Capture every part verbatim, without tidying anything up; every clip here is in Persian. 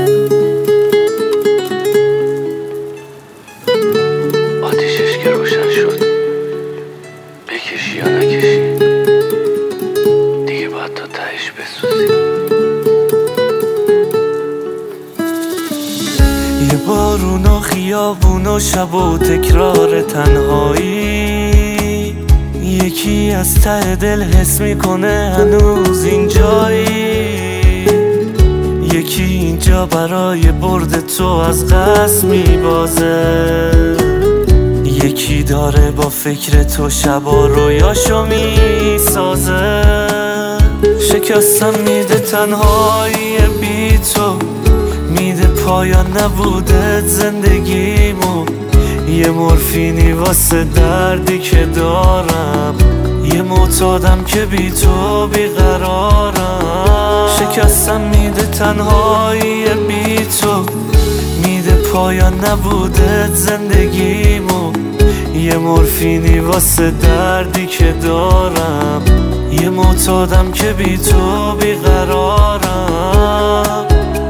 آتیشش که روشن شد بکشی یا نکشی دیگه باید تا تهش بسوزی. یه بارون و خیابون و شب و تکرار تنهایی، یکی از ته دل حس میکنه هنوز اینجایی، یکی اینجا برای برد تو از قصد میبازه، یکی داره با فکر تو شبا رویاشو میسازه. شکستم میده تنهایی بی تو، میده پایان نبودت زندگیمو، یه مورفینی واسه دردی که دارم، یه معتادم که بی تو بیقرارم. شکستم میده تنهایی بی تو، میده پایان نبودت زندگیمو، یه مورفینی واسه دردی که دارم، یه معتادم که بی تو بیقرارم.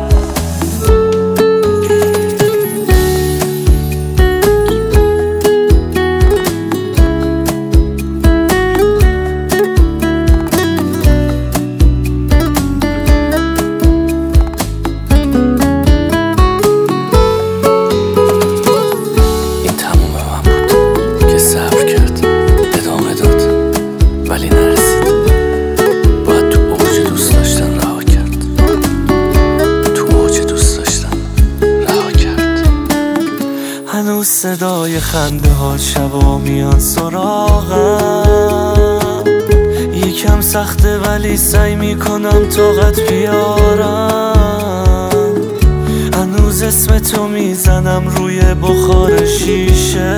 ولی نرسید، باید تو اوج دوست داشتن رها کرد، تو اوج دوست داشتن رها کرد. هنوز صدای خنده ها شبا میان سراغم، یکم سخته ولی سعی میکنم طاقت بیارم، هنوز اسم تو میزنم روی بخار شیشه،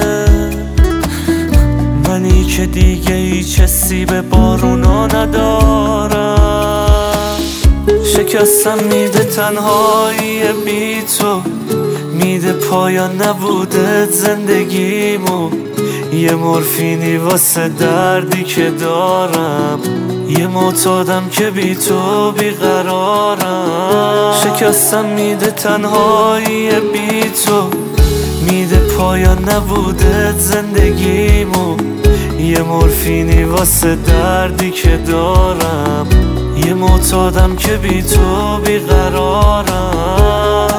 منی که دیگه هیچ حسی به بارونا ندارم. شکستم میده تنهایی بی تو، میده پایان نبودت زندگیمو، یه مورفینی واسه دردی که دارم، یه معتادم که بی تو بیقرارم. شکستم میده تنهایی بی تو، میده پایان نبودت زندگیمو، یه مورفینی واسه دردی که دارم، یه معتادم که بی تو بیقرارم.